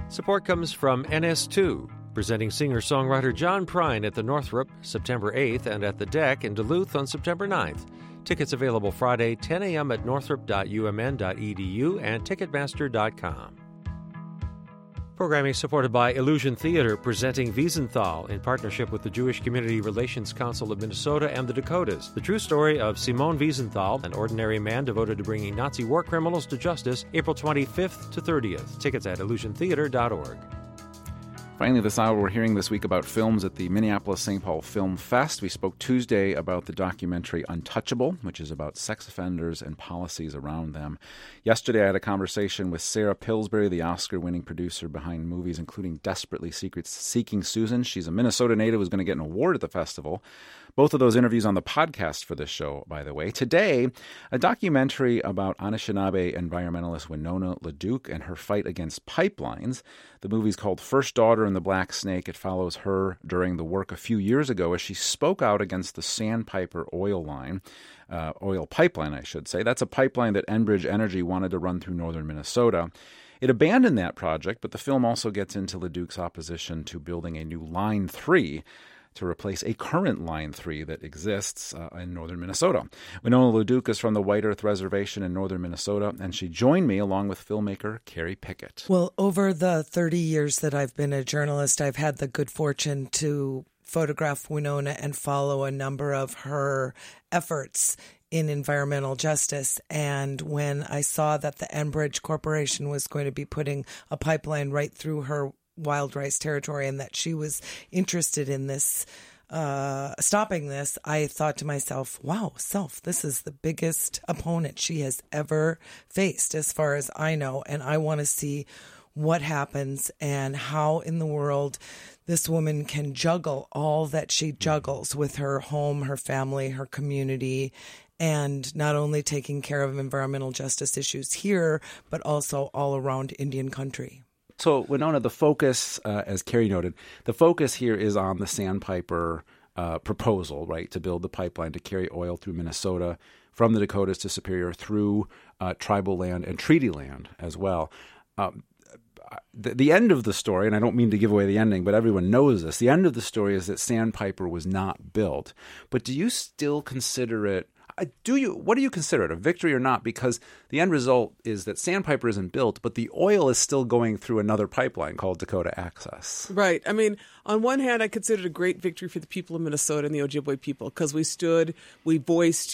Support comes from NS2, presenting singer-songwriter John Prine at the Northrop September 8th and at the Deck in Duluth on September 9th. Tickets available Friday, 10 a.m. at northrop.umn.edu and ticketmaster.com. Programming supported by Illusion Theater, presenting Wiesenthal in partnership with the Jewish Community Relations Council of Minnesota and the Dakotas. The true story of Simon Wiesenthal, an ordinary man devoted to bringing Nazi war criminals to justice, April 25th to 30th. Tickets at illusiontheater.org. Finally, this hour, we're hearing this week about films at the Minneapolis-St. Paul Film Fest. We spoke Tuesday about the documentary Untouchable, which is about sex offenders and policies around them. Yesterday, I had a conversation with Sarah Pillsbury, the Oscar-winning producer behind movies including Desperately Seeking Susan. She's a Minnesota native who's going to get an award at the festival. Both of those interviews on the podcast for this show, by the way. Today, a documentary about Anishinaabe environmentalist Winona LaDuke and her fight against pipelines. The movie's called First Daughter and the Black Snake. It follows her during the work a few years ago as she spoke out against the Sandpiper oil pipeline, I should say. That's a pipeline that Enbridge Energy wanted to run through northern Minnesota. It abandoned that project, but the film also gets into LaDuke's opposition to building a new Line 3 to replace a current Line 3 that exists in northern Minnesota. Winona LaDuke is from the White Earth Reservation in northern Minnesota, and she joined me along with filmmaker Carrie Pickett. Well, over the 30 years that I've been a journalist, I've had the good fortune to photograph Winona and follow a number of her efforts in environmental justice. And when I saw that the Enbridge Corporation was going to be putting a pipeline right through her wild rice territory and that she was interested in this, stopping this, I thought to myself, wow, this is the biggest opponent she has ever faced as far as I know. And I want to see what happens and how in the world this woman can juggle all that she juggles with her home, her family, her community, and not only taking care of environmental justice issues here, but also all around Indian country. So, Winona, the focus, as Carrie noted, the focus here is on the Sandpiper proposal, right, to build the pipeline to carry oil through Minnesota from the Dakotas to Superior through tribal land and treaty land as well. The end of the story, and I don't mean to give away the ending, but everyone knows this, the end of the story is that Sandpiper was not built. But do you still consider it, what do you consider it, a victory or not? Because the end result is that Sandpiper isn't built, but the oil is still going through another pipeline called Dakota Access. Right. I mean, on one hand, I consider it a great victory for the people of Minnesota and the Ojibwe people because we voiced,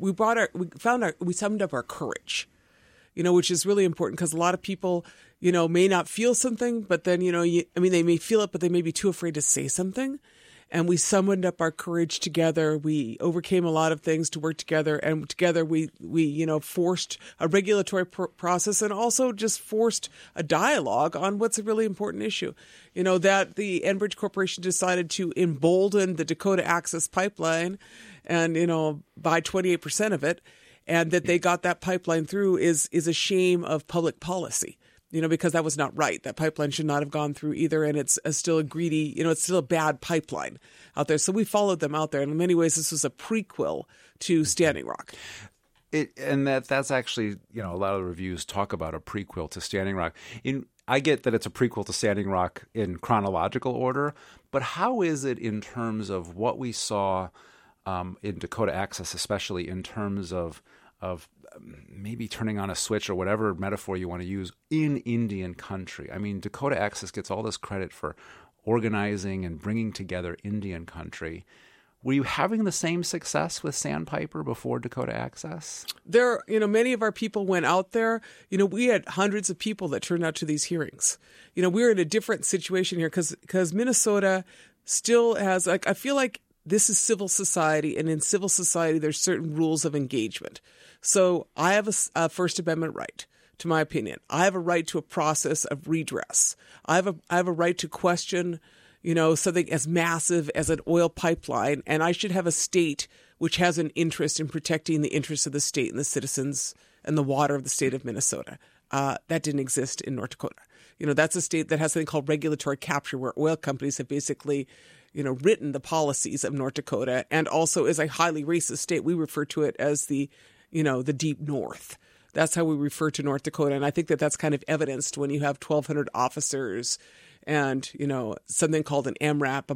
we summed up our courage, which is really important because a lot of people, may not feel something, but then, they may feel it, but they may be too afraid to say something. And we summoned up our courage together. We overcame a lot of things to work together. And together we forced a regulatory process and also just forced a dialogue on what's a really important issue. That the Enbridge Corporation decided to embolden the Dakota Access Pipeline and, buy 28% of it. And that they got that pipeline through is a shame of public policy. Because that was not right. That pipeline should not have gone through either. And it's still a greedy, it's still a bad pipeline out there. So we followed them out there. And in many ways, this was a prequel to Standing Rock. That's actually, a lot of the reviews talk about a prequel to Standing Rock. I get that it's a prequel to Standing Rock in chronological order, but how is it in terms of what we saw in Dakota Access, especially in terms of maybe turning on a switch or whatever metaphor you want to use in Indian country? I mean, Dakota Access gets all this credit for organizing and bringing together Indian country. Were you having the same success with Sandpiper before Dakota Access? Many of our people went out there. We had hundreds of people that turned out to these hearings. We're in a different situation here because Minnesota still has, I feel like this is civil society, and in civil society, there's certain rules of engagement. So I have a First Amendment right, to my opinion. I have a right to a process of redress. I have a right to question, something as massive as an oil pipeline, and I should have a state which has an interest in protecting the interests of the state and the citizens and the water of the state of Minnesota. That didn't exist in North Dakota. That's a state that has something called regulatory capture, where oil companies have basically written the policies of North Dakota, and also is a highly racist state. We refer to it as the Deep North. That's how we refer to North Dakota. And I think that that's kind of evidenced when you have 1,200 officers and, something called an MRAP, a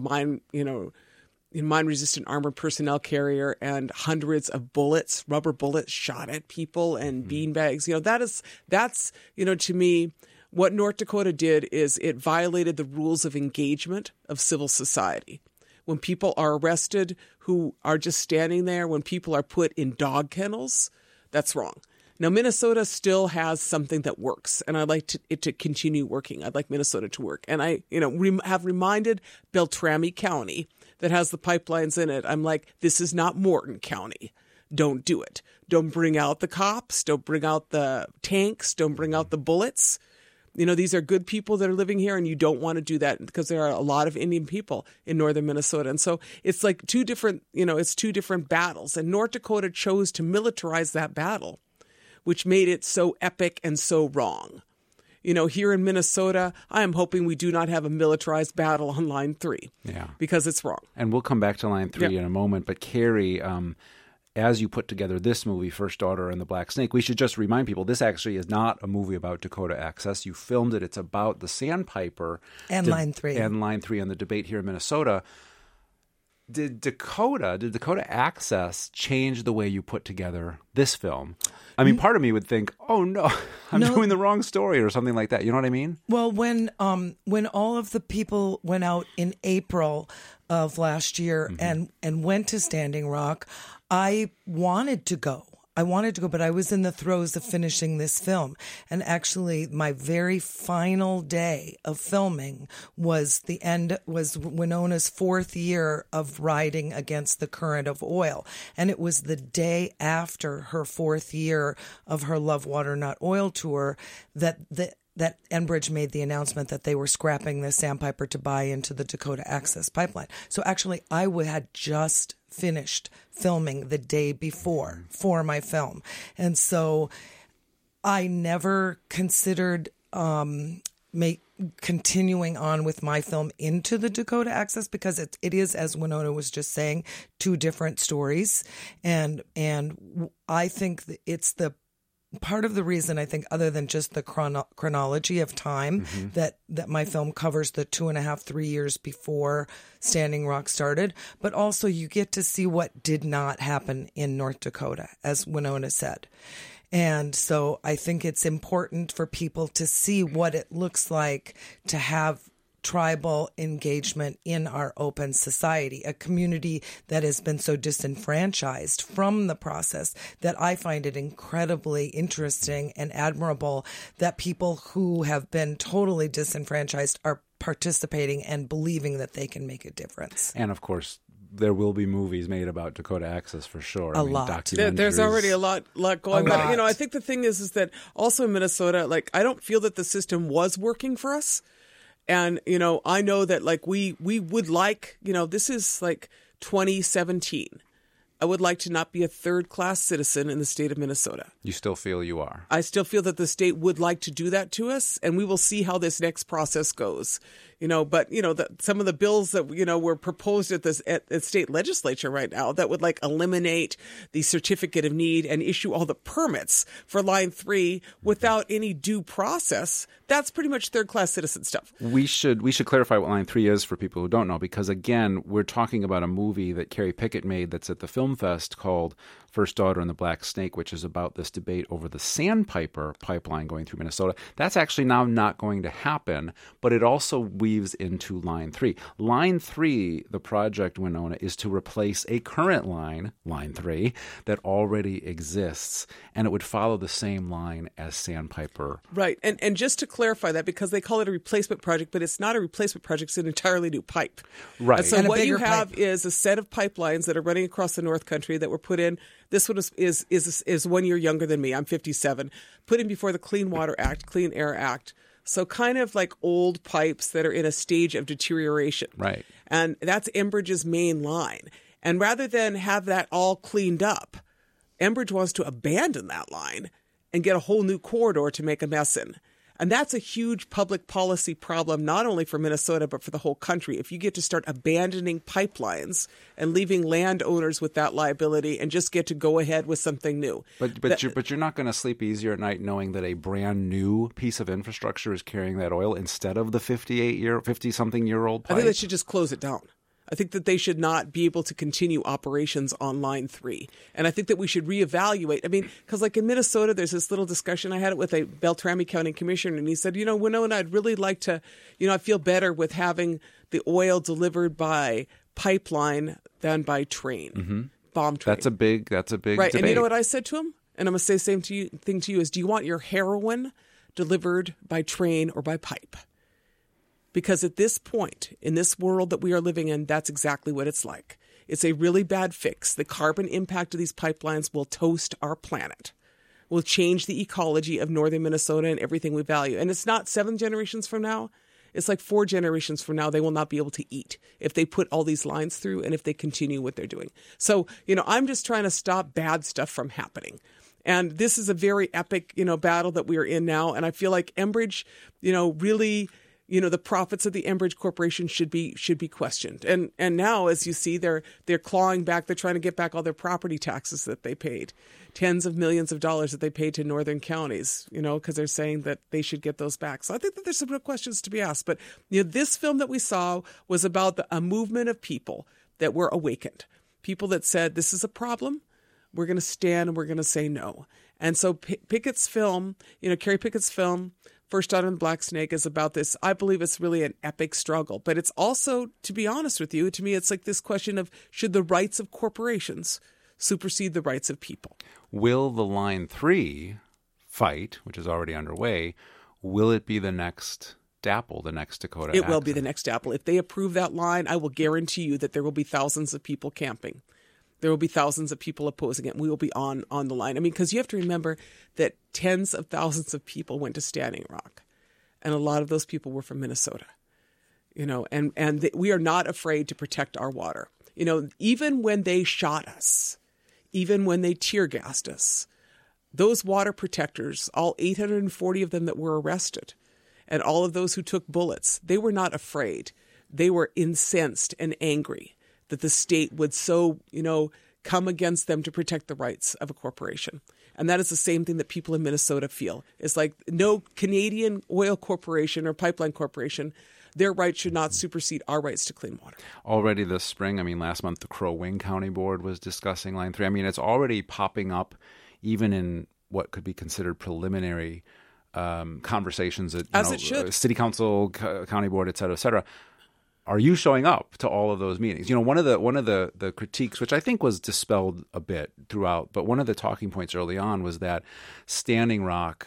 mine-resistant armored personnel carrier, and hundreds of bullets, rubber bullets shot at people and beanbags. That's to me, what North Dakota did is it violated the rules of engagement of civil society. When people are arrested who are just standing there, when people are put in dog kennels, that's wrong. Now, Minnesota still has something that works, and I'd like it to continue working. I'd like Minnesota to work. And I, have reminded Beltrami County that has the pipelines in it. I'm like, this is not Morton County. Don't do it. Don't bring out the cops. Don't bring out the tanks. Don't bring out the bullets. These are good people that are living here, and you don't want to do that because there are a lot of Indian people in northern Minnesota. And so it's like two different battles. And North Dakota chose to militarize that battle, which made it so epic and so wrong. Here in Minnesota, I am hoping we do not have a militarized battle on Line 3 because it's wrong. And we'll come back to Line 3 in a moment. But Carrie, as you put together this movie, First Daughter and the Black Snake, we should just remind people this actually is not a movie about Dakota Access. You filmed it. It's about the Sandpiper. And Line 3. And Line 3 and the debate here in Minnesota. Did Dakota Access change the way you put together this film? I mean, part of me would think, oh no, I'm doing the wrong story or something like that. You know what I mean? Well, when all of the people went out in April of last year and went to Standing Rock, I wanted to go, but I was in the throes of finishing this film. And actually, my very final day of filming was Winona's 4th year of riding against the current of oil. And it was the day after her 4th year of her Love Water Not Oil tour that Enbridge made the announcement that they were scrapping the Sandpiper to buy into the Dakota Access Pipeline. So actually, I had just finished filming the day before for my film. And so I never considered continuing on with my film into the Dakota Access because it is, as Winona was just saying, two different stories. And I think it's the part of the reason, I think, other than just the chronology of time, that my film covers the 2.5-3 years before Standing Rock started, but also you get to see what did not happen in North Dakota, as Winona said. And so I think it's important for people to see what it looks like to have tribal engagement in our open society, a community that has been so disenfranchised from the process that I find it incredibly interesting and admirable that people who have been totally disenfranchised are participating and believing that they can make a difference. And of course, there will be movies made about Dakota Access for sure. A lot. There's already a lot going. But I think the thing is that also in Minnesota, I don't feel that the system was working for us. And, I know that we would like, this is 2017. I would like to not be a third-class citizen in the state of Minnesota. You still feel you are? I still feel that the state would like to do that to us, and we will see how this next process goes. But some of the bills that were proposed at state legislature right now that would eliminate the certificate of need and issue all the permits for Line 3 without any due process. That's pretty much third-class citizen stuff. We should clarify what Line 3 is for people who don't know, because again, we're talking about a movie that Carrie Pickett made that's at the Film Fest called First Daughter and the Black Snake, which is about this debate over the Sandpiper pipeline going through Minnesota. That's actually now not going to happen, but it also weaves into Line 3. Line 3, the project, Winona, is to replace a current line, Line 3, that already exists, and it would follow the same line as Sandpiper. Right, and just to clarify that, because they call it a replacement project, but it's not a replacement project, it's an entirely new pipe. Right. And so what you have is a set of pipelines that are running across the North Country that were put in. This one is 1 year younger than me. I'm 57. Put in before the Clean Water Act, Clean Air Act. So kind of like old pipes that are in a stage of deterioration. Right. And that's Enbridge's main line. And rather than have that all cleaned up, Enbridge wants to abandon that line and get a whole new corridor to make a mess in. And that's a huge public policy problem, not only for Minnesota, but for the whole country. If you get to start abandoning pipelines and leaving landowners with that liability and just get to go ahead with something new. But you're not going to sleep easier at night knowing that a brand new piece of infrastructure is carrying that oil instead of the 50-something-year-old pipe? I think they should just close it down. I think that they should not be able to continue operations on Line 3. And I think that we should reevaluate. I mean, because like in Minnesota, there's this little discussion. I had it with a Beltrami County commissioner, and he said, Winona, I'd really like to, I feel better with having the oil delivered by pipeline than by train, bomb train. That's a big right. Debate. And you know what I said to him? And I'm going to say the same thing to you is, do you want your heroin delivered by train or by pipe? Because at this point, in this world that we are living in, that's exactly what it's like. It's a really bad fix. The carbon impact of these pipelines will toast our planet, will change the ecology of northern Minnesota and everything we value. And it's not 7 generations from now. It's like 4 generations from now, they will not be able to eat if they put all these lines through and if they continue what they're doing. So, I'm just trying to stop bad stuff from happening. And this is a very epic, battle that we are in now. And I feel like Enbridge, really... the profits of the Enbridge Corporation should be questioned. And now, as you see, they're clawing back. They're trying to get back all their property taxes that they paid, tens of millions of dollars that they paid to northern counties, because they're saying that they should get those back. So I think that there's some real questions to be asked. But this film that we saw was about a movement of people that were awakened, people that said, this is a problem. We're going to stand and we're going to say no. And so Pickett's film, Carrie Pickett's film, First Daughter and the Black Snake, is about this. I believe it's really an epic struggle. But it's also, to be honest with you, to me, it's like this question of, should the rights of corporations supersede the rights of people? Will the Line 3 fight, which is already underway, will it be the next DAPL, the next Dakota It will Access? be the next DAPL. If they approve that line, I will guarantee you that there will be thousands of people camping. There will be thousands of people opposing it, and we will be on the line. I mean, because you have to remember that tens of thousands of people went to Standing Rock, and a lot of those people were from Minnesota. And we are not afraid to protect our water. Even when they shot us, even when they tear gassed us, those water protectors, all 840 of them that were arrested, and all of those who took bullets, they were not afraid. They were incensed and angry that the state would so, come against them to protect the rights of a corporation. And that is the same thing that people in Minnesota feel. It's like no Canadian oil corporation or pipeline corporation, their rights should not supersede our rights to clean water. Already this spring, last month, the Crow Wing County Board was discussing Line 3. It's already popping up even in what could be considered preliminary conversations at as it should. City Council, County Board, et cetera, et cetera. Are you showing up to all of those meetings? One of the critiques, which I think was dispelled a bit throughout, but one of the talking points early on was that Standing Rock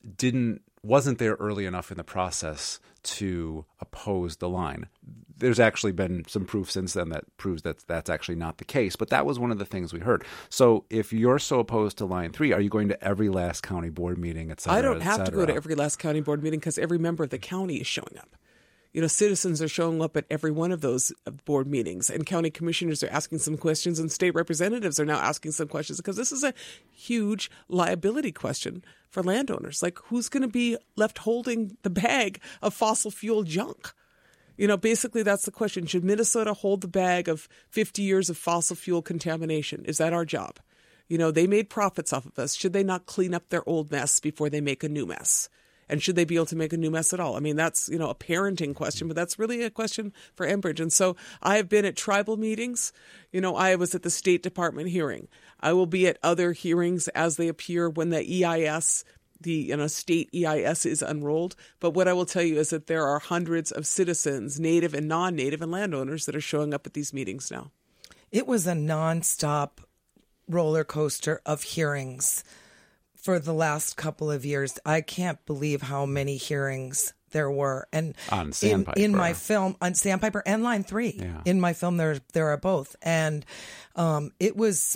wasn't there early enough in the process to oppose the line. There's actually been some proof since then that proves that that's actually not the case, but that was one of the things we heard. So if you're so opposed to Line 3, are you going to every last county board meeting, et cetera? I don't have to go to every last county board meeting because every member of the county is showing up. Citizens are showing up at every one of those board meetings, and county commissioners are asking some questions, and state representatives are now asking some questions, because this is a huge liability question for landowners. Like, who's going to be left holding the bag of fossil fuel junk? Basically that's the question. Should Minnesota hold the bag of 50 years of fossil fuel contamination? Is that our job? They made profits off of us. Should they not clean up their old mess before they make a new mess? And should they be able to make a new mess at all? That's, a parenting question, but that's really a question for Enbridge. And so I have been at tribal meetings. I was at the State Department hearing. I will be at other hearings as they appear when the EIS, the state EIS is unrolled. But what I will tell you is that there are hundreds of citizens, native and non-native, and landowners that are showing up at these meetings now. It was a nonstop roller coaster of hearings for the last couple of years. I can't believe how many hearings there were. And on Sandpiper. In my film, on Sandpiper and Line 3. Yeah. In my film, there are both. And it was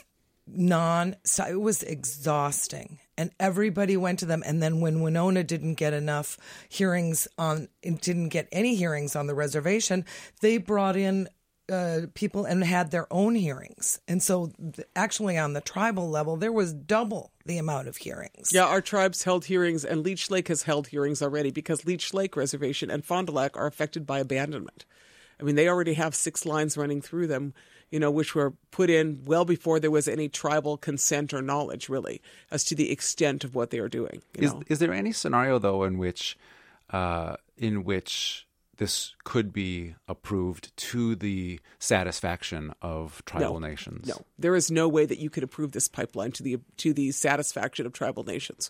it was exhausting. And everybody went to them. And then when Winona didn't get any hearings on the reservation, they brought in people and had their own hearings. And so actually on the tribal level, there was double the amount of hearings. Yeah, our tribes held hearings, and Leech Lake has held hearings already because Leech Lake Reservation and Fond du Lac are affected by abandonment. I mean, they already have 6 lines running through them, which were put in well before there was any tribal consent or knowledge, really, as to the extent of what they are doing. Is there any scenario, though, in which this could be approved to the satisfaction of tribal nations? No, there is no way that you could approve this pipeline to the satisfaction of tribal nations.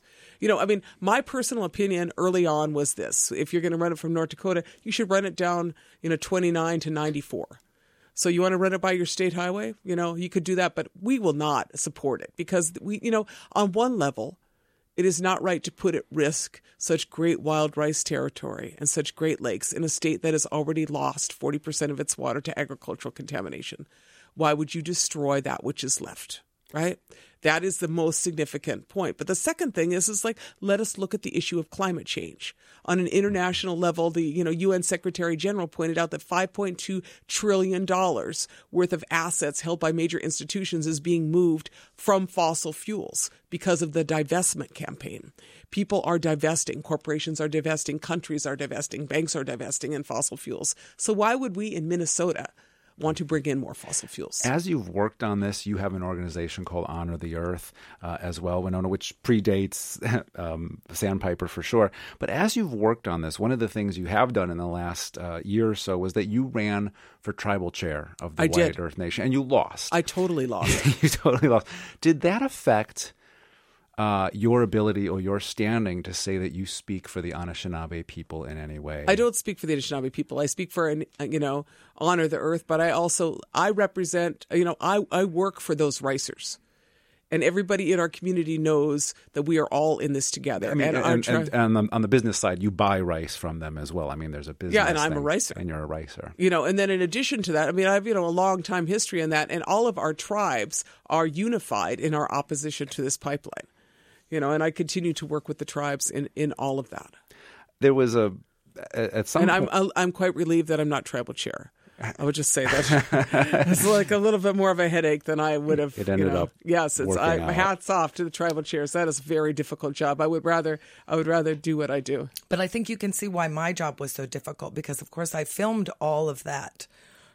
My personal opinion early on was this: if you're going to run it from North Dakota, you should run it down, 29 to 94. So you want to run it by your state highway? You could do that, but we will not support it because on one level, it is not right to put at risk such great wild rice territory and such great lakes in a state that has already lost 40% of its water to agricultural contamination. Why would you destroy that which is left, right? That is the most significant point. But the second thing is let us look at the issue of climate change. On an international level, the UN Secretary General pointed out that $5.2 trillion worth of assets held by major institutions is being moved from fossil fuels because of the divestment campaign. People are divesting, corporations are divesting, countries are divesting, banks are divesting in fossil fuels. So why would we in Minnesota want to bring in more fossil fuels? As you've worked on this, you have an organization called Honor the Earth as well, Winona, which predates Sandpiper for sure. But as you've worked on this, one of the things you have done in the last year or so was that you ran for tribal chair of the White Earth Nation, and you lost. I totally lost. You totally lost. Did that affect your ability or your standing to say that you speak for the Anishinaabe people in any way? I don't speak for the Anishinaabe people. I speak for, Honor the Earth, but I represent, I work for those ricers. And everybody in our community knows that we are all in this together. And on the business side, you buy rice from them as well. I mean, there's a business. Yeah, and I'm a ricer. And you're a ricer. And then in addition to that, I have, a long time history in that. And all of our tribes are unified in our opposition to this pipeline. And I continue to work with the tribes in all of that. There was at some point... And I'm quite relieved that I'm not tribal chair. I would just say that it's like a little bit more of a headache than I would have. It ended up. Yes, my hats off to the tribal chairs. That is a very difficult job. I would rather do what I do. But I think you can see why my job was so difficult because, of course, I filmed all of that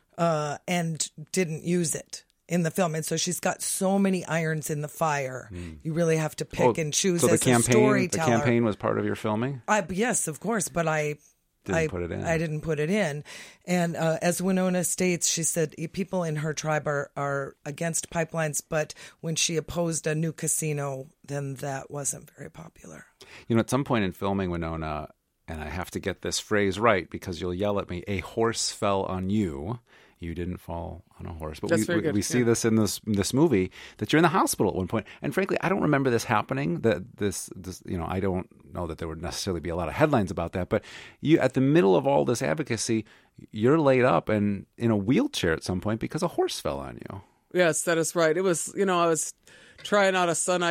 and didn't use it in the film. And so she's got so many irons in the fire. You really have to pick and choose as a storyteller. The campaign was part of your filming? Yes, of course. But I didn't put it in. And as Winona states, she said people in her tribe are against pipelines, but when she opposed a new casino, then that wasn't very popular. At some point in filming, Winona, and I have to get this phrase right because you'll yell at me, a horse fell on you. You didn't fall on a horse. But we see this in this movie that you're in the hospital at one point. And frankly, I don't remember this happening. This I don't know that there would necessarily be a lot of headlines about that. But you, at the middle of all this advocacy, you're laid up and in a wheelchair at some point because a horse fell on you. Yes, that is right. It was, I was trying out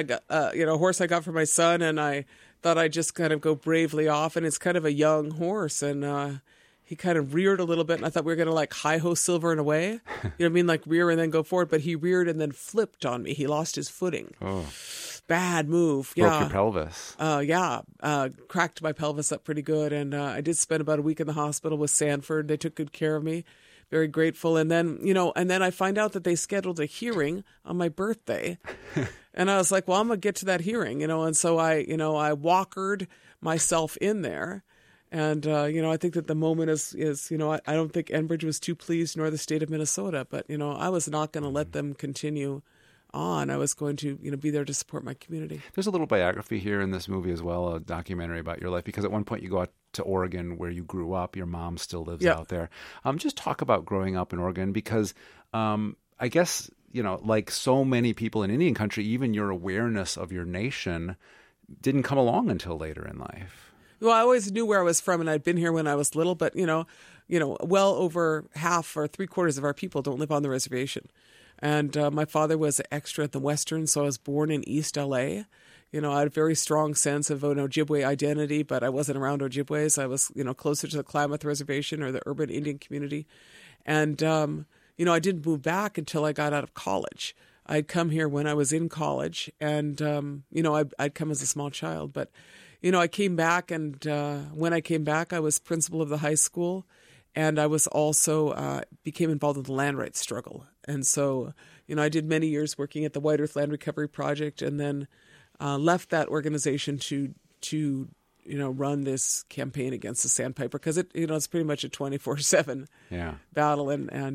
a horse I got for my son, and I thought I'd just kind of go bravely off. And it's kind of a young horse, and he kind of reared a little bit, and I thought we were going to hi-ho Silver in a way. You know what I mean? Like rear and then go forward. But he reared and then flipped on me. He lost his footing. Oh. Bad move. Broke your pelvis. Cracked my pelvis up pretty good. And I did spend about a week in the hospital with Sanford. They took good care of me. Very grateful. And then, I find out that they scheduled a hearing on my birthday. And I was like, well, I'm going to get to that hearing, And so I walkered myself in there. And, I think that the moment is I don't think Enbridge was too pleased, nor the state of Minnesota. But, I was not going to let them continue on. I was going to, be there to support my community. There's a little biography here in this movie as well, a documentary about your life, because at one point you go out to Oregon where you grew up. Your mom still lives out there. Just talk about growing up in Oregon because I guess, like so many people in Indian country, even your awareness of your nation didn't come along until later in life. Well, I always knew where I was from, and I'd been here when I was little. But well over half or 3/4 of our people don't live on the reservation. And my father was an extra at the Western, so I was born in East LA. I had a very strong sense of an Ojibwe identity, but I wasn't around Ojibways. I was closer to the Klamath Reservation or the urban Indian community. And, I didn't move back until I got out of college. I'd come here when I was in college, and, I'd come as a small child. But, I came back, and when I came back, I was principal of the high school, and I was also became involved in the land rights struggle. And so, I did many years working at the White Earth Land Recovery Project, and then left that organization to run this campaign against the sandpiper, because it's pretty much a 24/7 battle.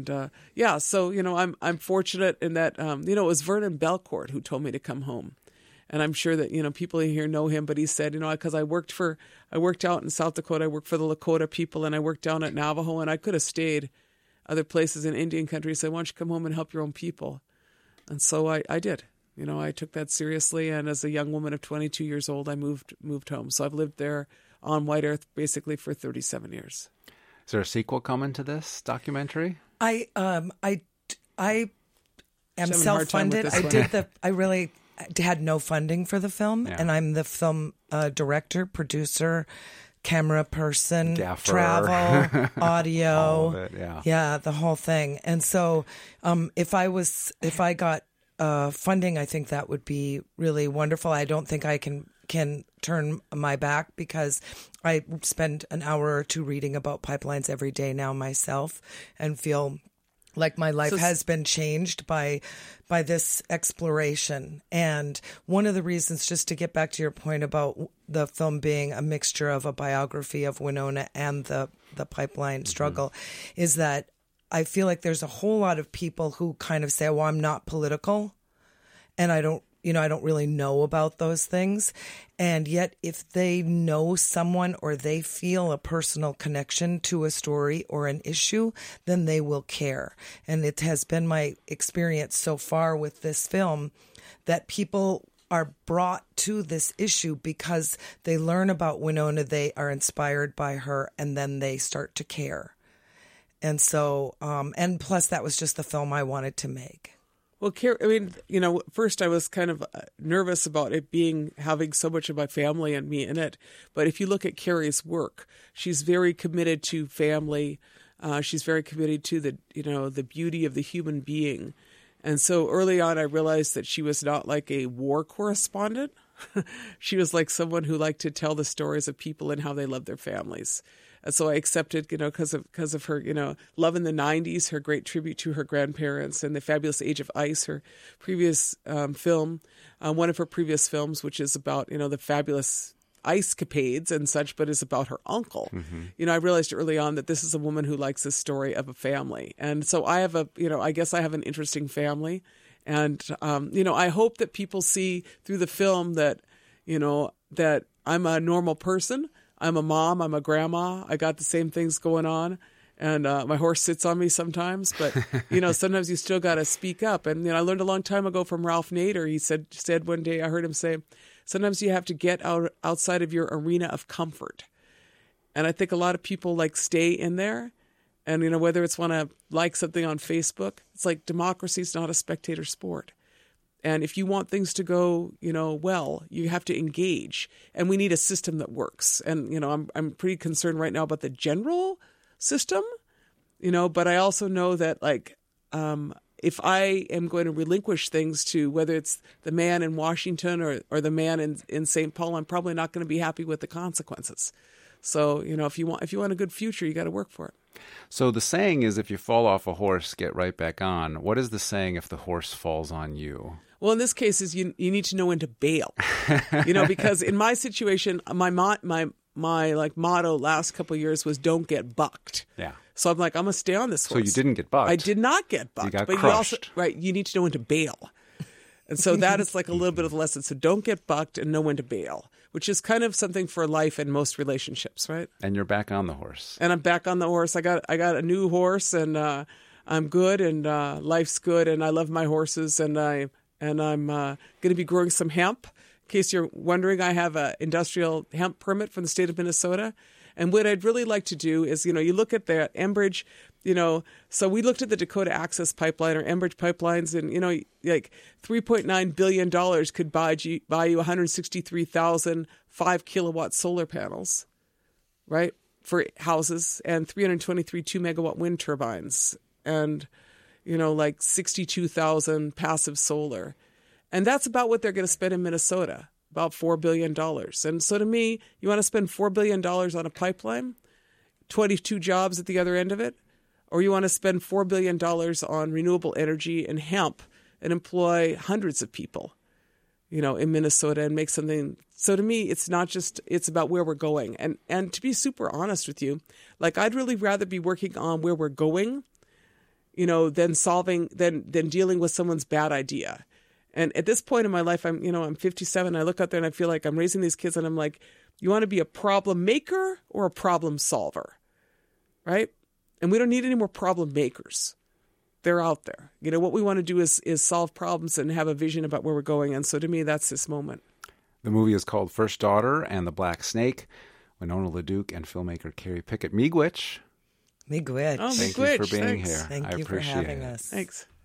So I'm fortunate in that it was Vernon Belcourt who told me to come home. And I'm sure that, people here know him, but he said, because I worked out in South Dakota, I worked for the Lakota people, and I worked down at Navajo, and I could have stayed other places in Indian country. He said, why don't you come home and help your own people? And so I did. I took that seriously, and as a young woman of 22 years old, I moved home. So I've lived there on White Earth basically for 37 years. Is there a sequel coming to this documentary? I am self-funded. I really had no funding for the film, and I'm the film director, producer, camera person, gaffer, travel, audio, all of it, the whole thing. And so, if I got funding, I think that would be really wonderful. I don't think I can turn my back, because I spend an hour or two reading about pipelines every day now myself, and feel like my life has been changed by this exploration. And one of the reasons, just to get back to your point about the film being a mixture of a biography of Winona and the pipeline struggle, is that I feel like there's a whole lot of people who kind of say, well, I'm not political, and I don't really know about those things. And yet, if they know someone or they feel a personal connection to a story or an issue, then they will care. And it has been my experience so far with this film that people are brought to this issue because they learn about Winona, they are inspired by her, and then they start to care. And so, and plus that was just the film I wanted to make. Well, first I was kind of nervous about it having so much of my family and me in it. But if you look at Carrie's work, she's very committed to family. She's very committed to the beauty of the human being. And so early on, I realized that she was not like a war correspondent. She was like someone who liked to tell the stories of people and how they love their families. And so I accepted, because of her, love in the 90s, her great tribute to her grandparents, and The Fabulous Age of Ice, her previous film, one of her previous films, which is about, the fabulous ice capades and such, but is about her uncle. Mm-hmm. I realized early on that this is a woman who likes the story of a family. And so I have I guess I have an interesting family. And, I hope that people see through the film that, that I'm a normal person. I'm a mom, I'm a grandma, I got the same things going on, and my horse sits on me sometimes, but, sometimes you still got to speak up. And, I learned a long time ago from Ralph Nader, he said one day, I heard him say, sometimes you have to get outside of your arena of comfort. And I think a lot of people stay in there, and, whether it's want to like something on Facebook, it's like democracy is not a spectator sport. And if you want things to go, well, you have to engage. And we need a system that works. And, I'm pretty concerned right now about the general system, but I also know that, if I am going to relinquish things to whether it's the man in Washington or the man in St. Paul, I'm probably not going to be happy with the consequences. So, if you want a good future, you got to work for it. So the saying is, if you fall off a horse, get right back on. What is the saying if the horse falls on you? Well, in this case, is you need to know when to bail, because in my situation, my motto last couple of years was don't get bucked. Yeah. So I'm like, I'm gonna stay on this horse. So you didn't get bucked. I did not get bucked. You got but crushed. You need to know when to bail. And so that is like a little bit of the lesson. So don't get bucked and know when to bail, which is kind of something for life and most relationships, right? And you're back on the horse. And I'm back on the horse. I got a new horse, and I'm good, and life's good, and I love my horses, and I'm going to be growing some hemp. In case you're wondering, I have an industrial hemp permit from the state of Minnesota. And what I'd really like to do is, you look at the Enbridge, so we looked at the Dakota Access Pipeline or Enbridge pipelines, and, like $3.9 billion could buy you 163,000 5-kilowatt solar panels, right? for houses and 323 2-megawatt wind turbines and, like 62,000 passive solar. And that's about what they're going to spend in Minnesota, about $4 billion. And so to me, you want to spend $4 billion on a pipeline, 22 jobs at the other end of it, or you want to spend $4 billion on renewable energy and hemp and employ hundreds of people, in Minnesota and make something. So to me, it's not just, it's about where we're going. And to be super honest with you, like I'd really rather be working on where we're going, than dealing with someone's bad idea. And at this point in my life, I'm 57. I look out there and I feel like I'm raising these kids and I'm like, you want to be a problem maker or a problem solver, right? And we don't need any more problem makers. They're out there. What we want to do is solve problems and have a vision about where we're going. And so to me, that's this moment. The movie is called First Daughter and the Black Snake. Winona LaDuke and filmmaker Carrie Pickett. Miigwech. Miigwech. Oh, Thank Miigwech. you for being Thanks. here. Thank I you for appreciate having it. us. Thanks.